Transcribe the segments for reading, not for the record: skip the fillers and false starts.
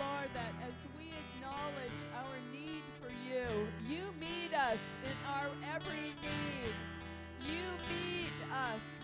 Lord, that as we acknowledge our need for you, you meet us in our every need. You meet us.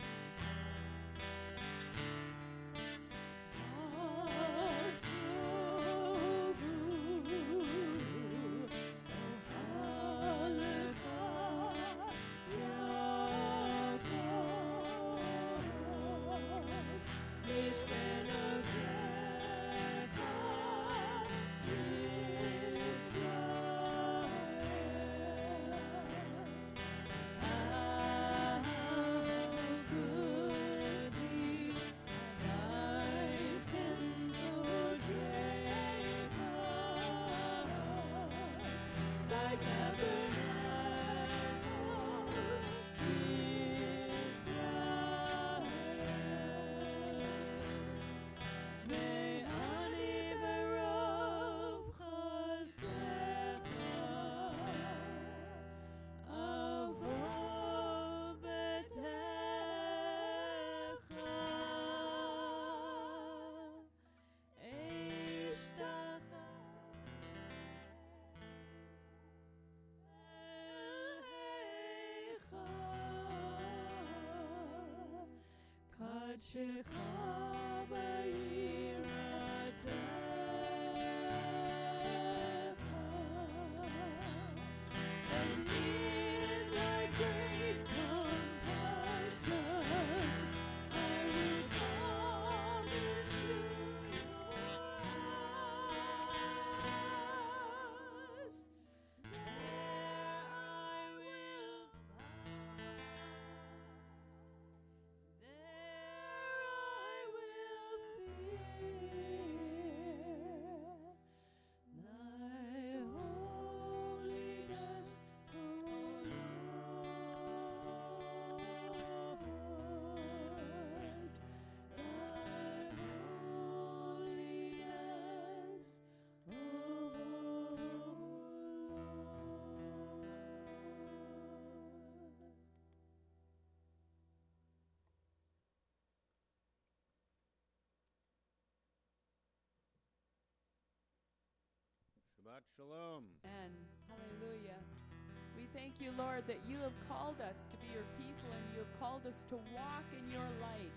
Shabbat Shalom. And hallelujah. We thank you, Lord, that you have called us to be your people and you have called us to walk in your light.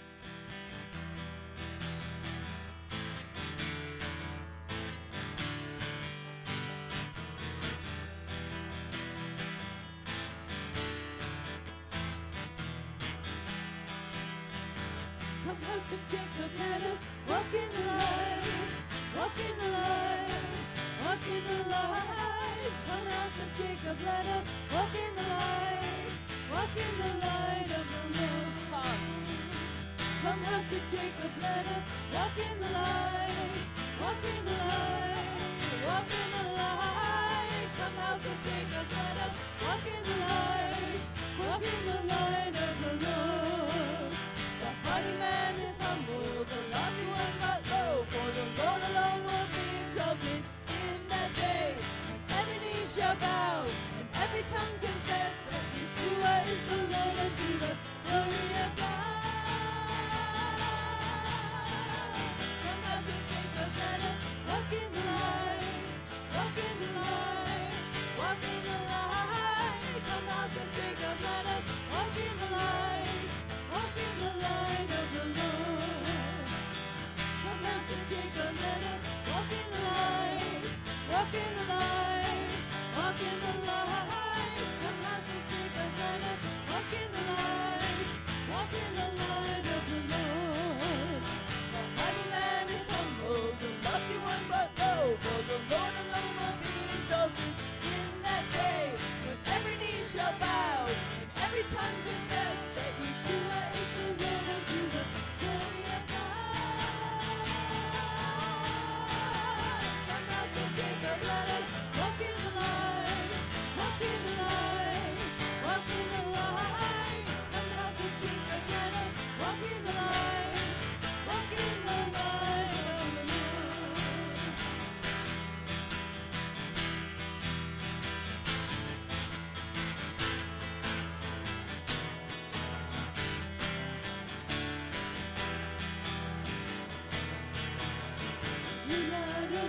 Come, house of Jacob, let us walk in the light, walk in the light, walk in the light. Come, house of Jacob, let us walk in the light, walk in the light of the Lord. Come, house of Jacob, let us walk in the light, walk in the light, walk in the light. Come, house of Jacob, let us walk in the light, walk in the light of the Lord. The haughty man is humble, the lofty one got low, for the Lord alone will be exalted in that day. And every knee shall bow, and every tongue confess that Yeshua is the Lord, and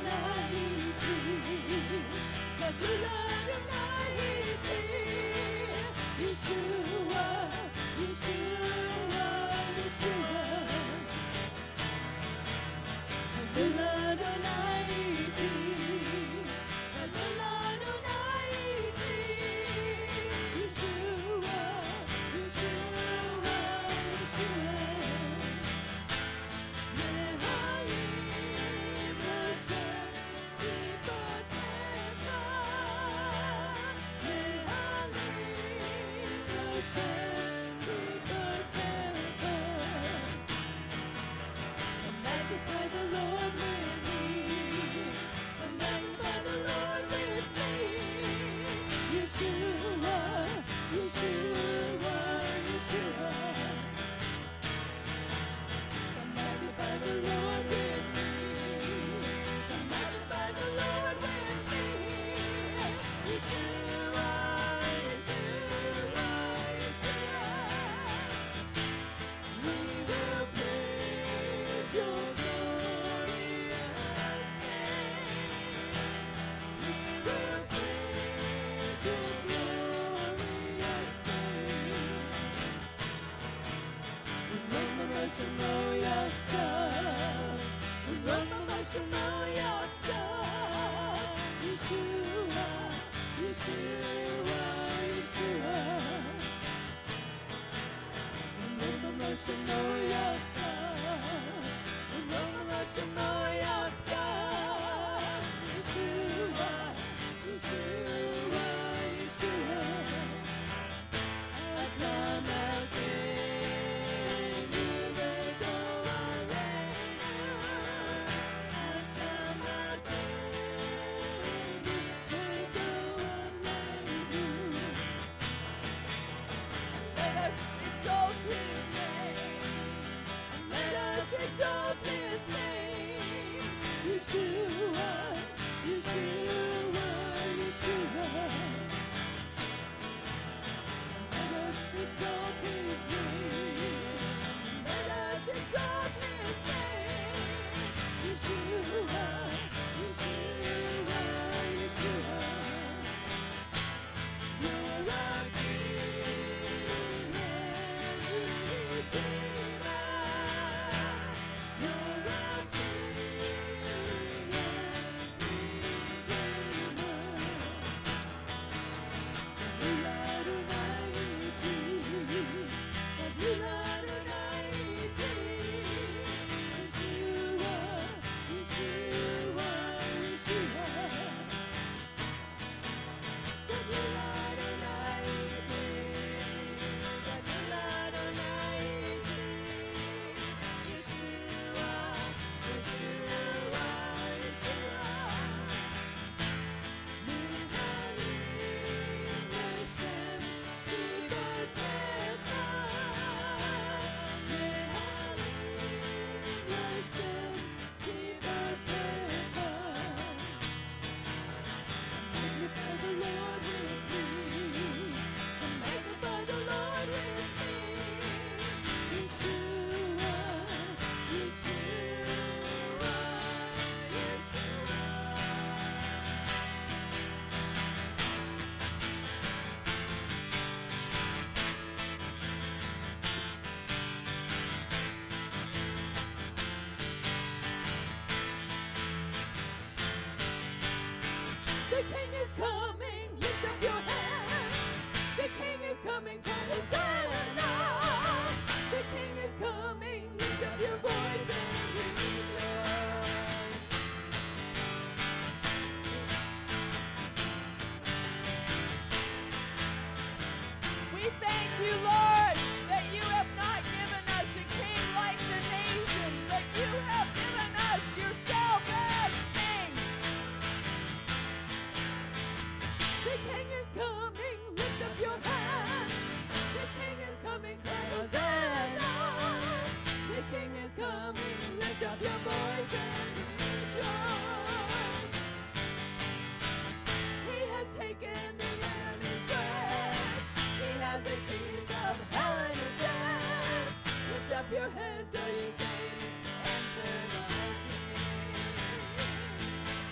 your heads, all ye gates, enter the King.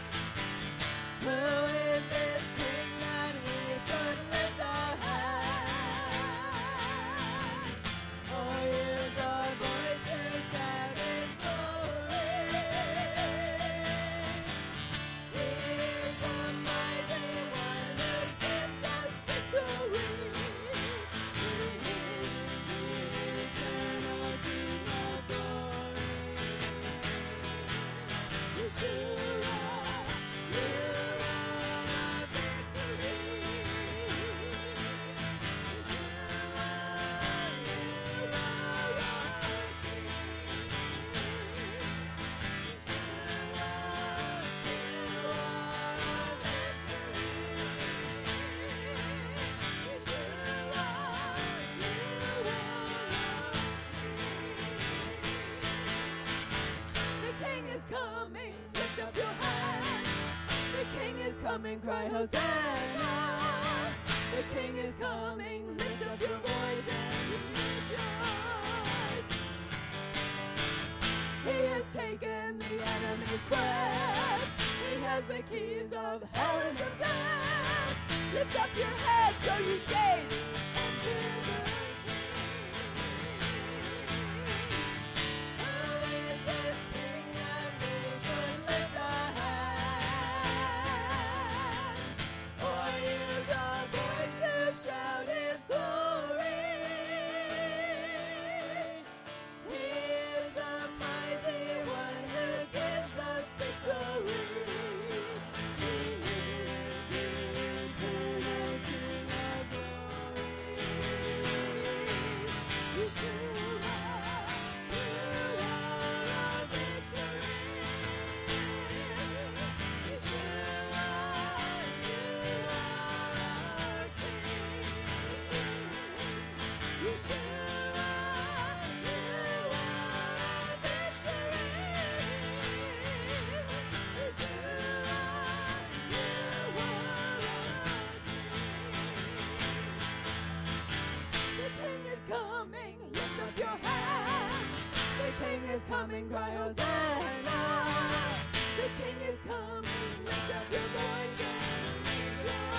come and cry Hosanna. The King is coming, lift up your voice and rejoice. He has taken the enemy's breath. He has the keys of hell and of death. Lift up your heads, O you gates, and to the is coming, cry Hosanna. The King is coming, lift up your voice and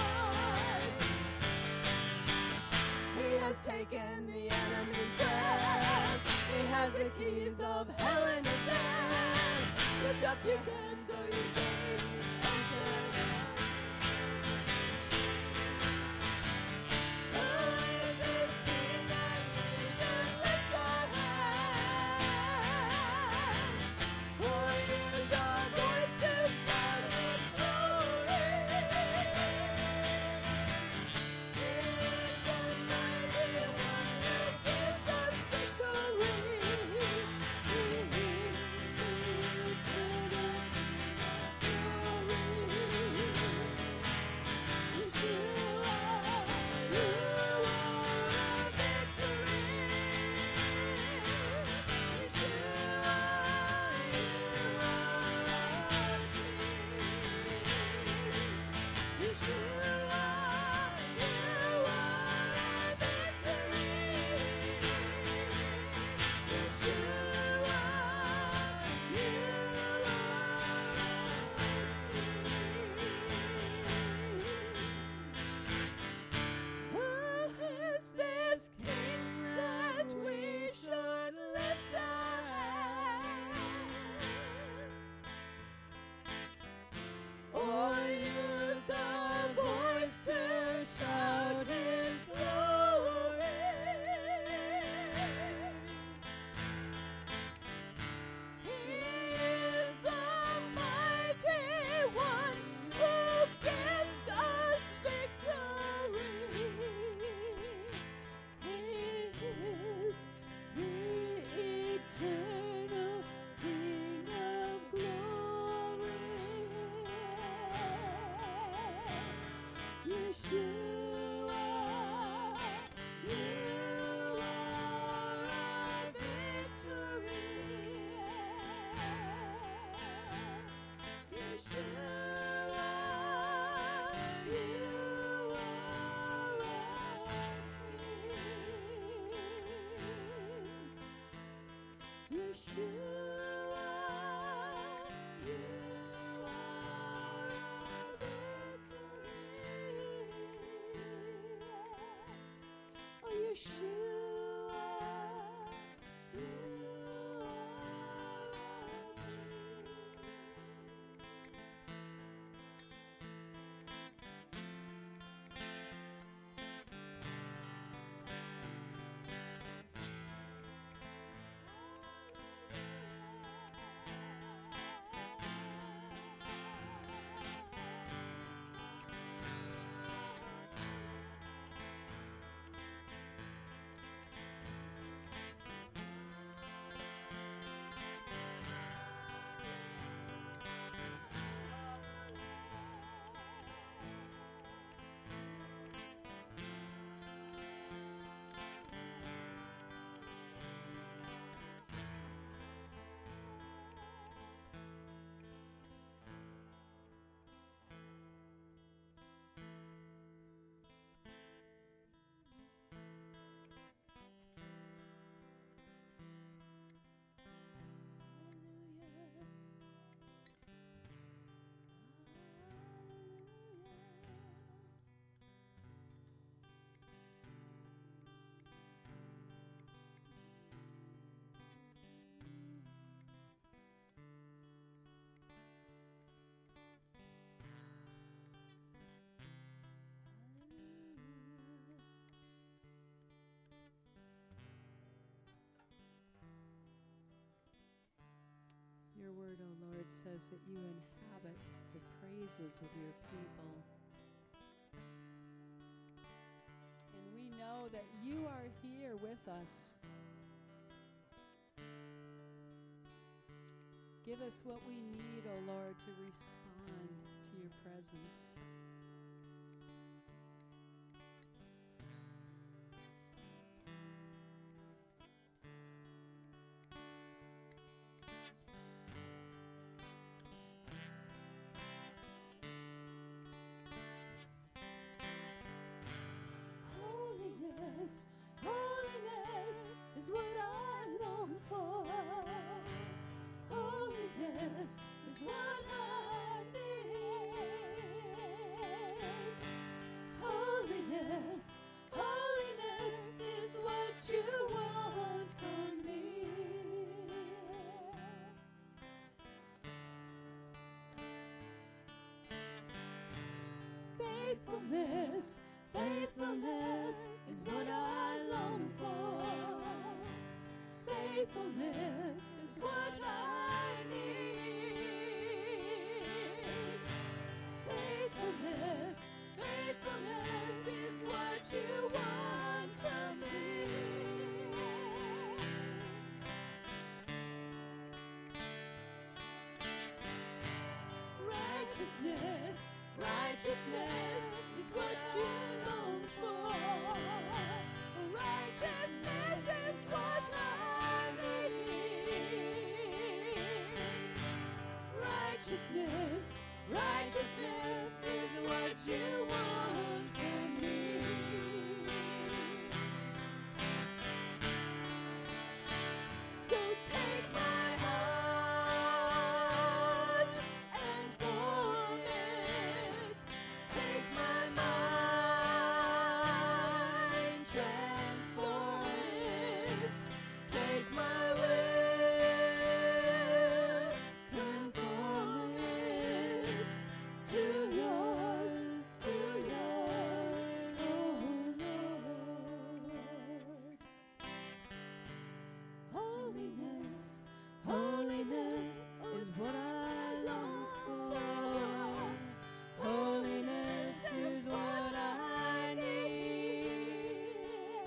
rejoice. He has taken the enemy's breath. He has the keys of hell and of death. Lift up your hands, O you gates, and turn. word says that you inhabit the praises of your people. And we know that you are here with us. Give us what we need, O Lord, to respond to your presence. Holiness, holiness is what I long for. Holiness is what I need. Holiness, holiness is what you want from me. Faithfulness, faithfulness is what I long for. Faithfulness is what I need. Faithfulness, faithfulness is what you want from me. Righteousness, righteousness is what you long for. Righteousness is what I need. Righteousness, righteousness is what you want from me. So take my heart and form it. Take my mind, transform it. Take my will, conform it to yours, oh Lord. Holiness, holiness is what I long for. Holiness is what I need.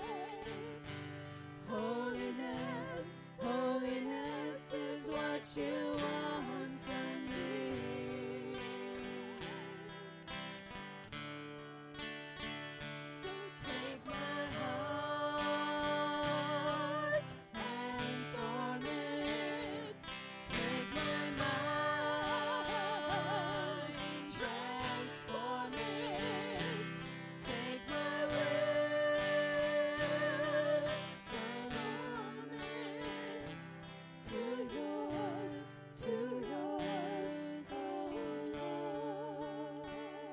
Holiness, holiness is what you want from me. So take my heart and form it. Take my mind, transform it. Take my will, conform it to yours, oh Lord.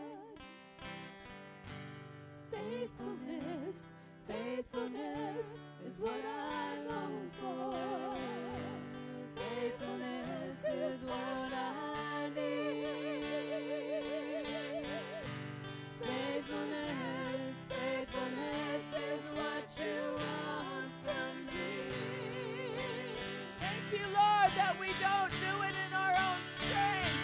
Faithfulness, faithfulness is what I long for. Faithfulness is what I need. Faithfulness, faithfulness is what you want from me. Thank you, Lord, that we don't do it in our own strength.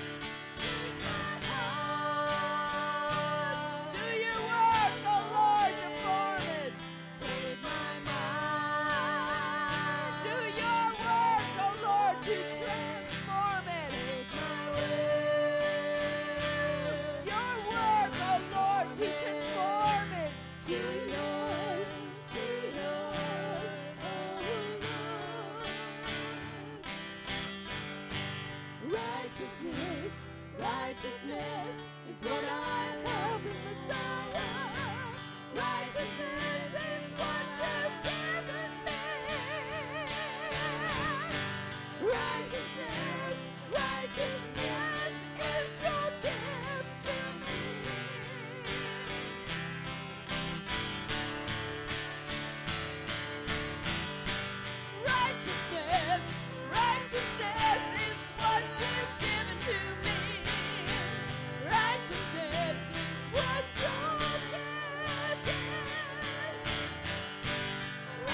Do your work, oh Lord, to form it. Take my mind. Do your work, oh Lord, to transform it. Take my will. Your work, oh Lord, to conform it. To yours, oh Lord. Righteousness, righteousness is what I have in Messiah. Righteousness is what you've given me. Righteousness, righteousness is your gift to me. Righteousness, righteousness is what you've given to me. Righteousness is what your gift is.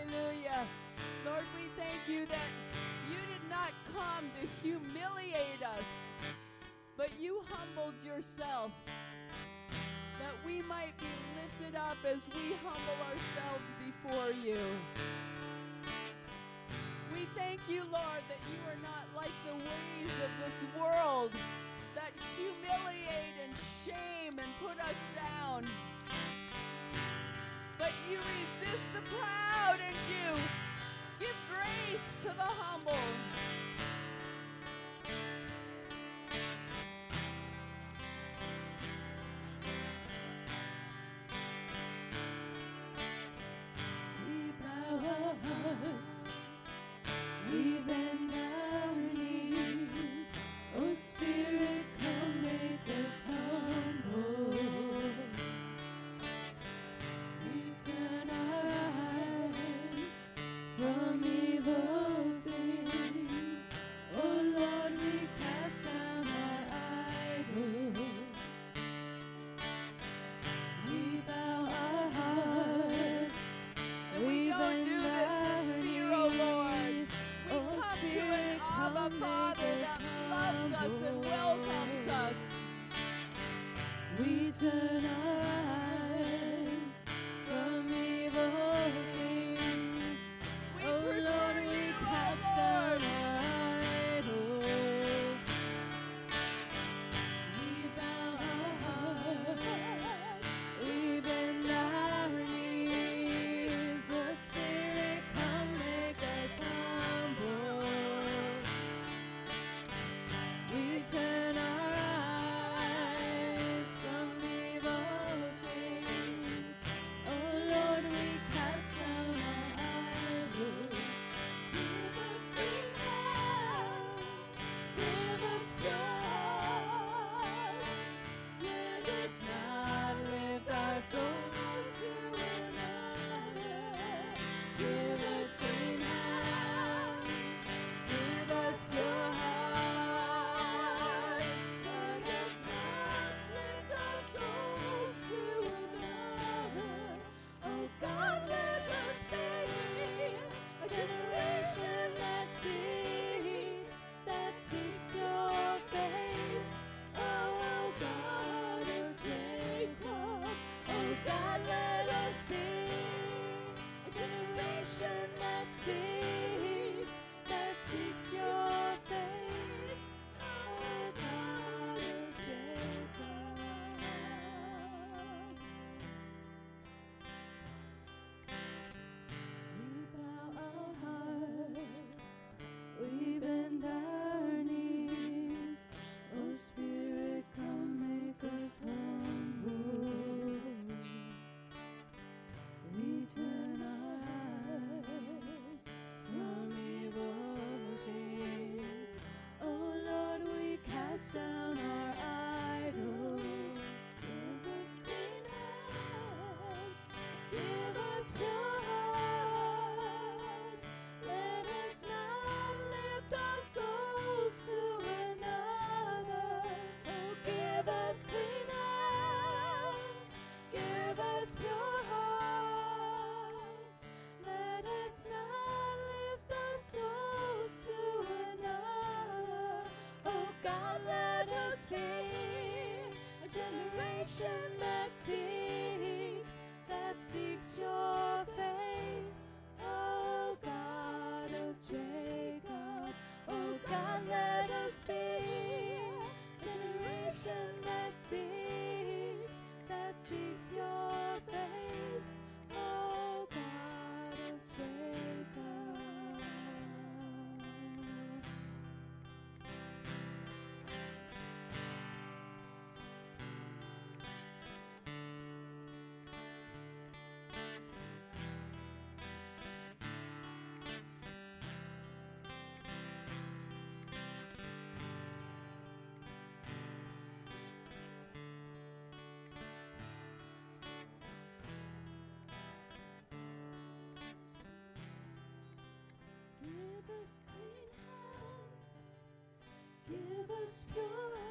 Hallelujah. Lord, we thank you that you did not come to humiliate us, but you humbled yourself, that we might be lifted up as we humble ourselves before you. We thank you, Lord, that you are not like the ways of this world that humiliate and shame and put us down. But you resist the proud and you give grace to the humble. We bow our hearts, we bend our knees. Oh Spirit, come make us humble. We turn our eyes from evil things. Oh Lord, we cast down our idols. We bow our hearts, And we don't do this in fear, O Lord. We Oh, come to Spirit, an Abba come Father make that us loves us and humble. welcomes us. We turn our eyes from evil things. We Oh prefer Lord, we you, cast O down Lord. our idols. We bow our hearts, we bend our knees. Oh Spirit, come make us humble. We turn our eyes from evil things. Oh Lord, we cast down our idols. Give us clean hands, give us pure hearts. Let us not lift our souls to another. Give us clean hands, give us pure hearts. Let us not lift our souls to another. Oh God, let us be a generation that seeks your face. Oh God of Jacob. Oh God, let us be a generation that seeks your face. Oh God of Jacob. We bow our hearts, we bend our knees. Oh Spirit, come make us humble. We turn our eyes from evil things. Oh Lord, we cast down our idols. Give us clean hands, give us pure hearts. Let us not lift our souls to another. Oh, give us clean hands, give us pure hearts. Let us not lift our souls to another. Oh God, let us be a generation that seeks your face. Oh God of Jacob. Oh God, let us be a generation that seeks your face. Oh God of Jacob. Give us clean hands, give us pure